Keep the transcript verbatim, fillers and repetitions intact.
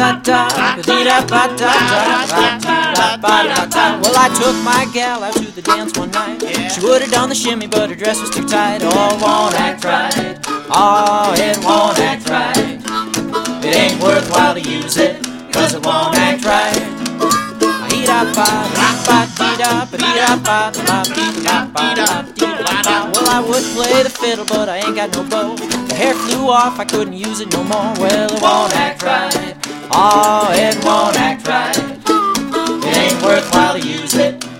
Well, I took my gal out to the dance one night. She would have done the shimmy, but her dress was too tight. Oh, it won't act right. Oh, it won't act right. It ain't worthwhile to use it, cause it won't act right. Well, I would play the fiddle, but I ain't got no bow. The hair flew off, I couldn't use it no more. Well, it won't act right. Oh, it won't act right. It ain't worthwhile to use it,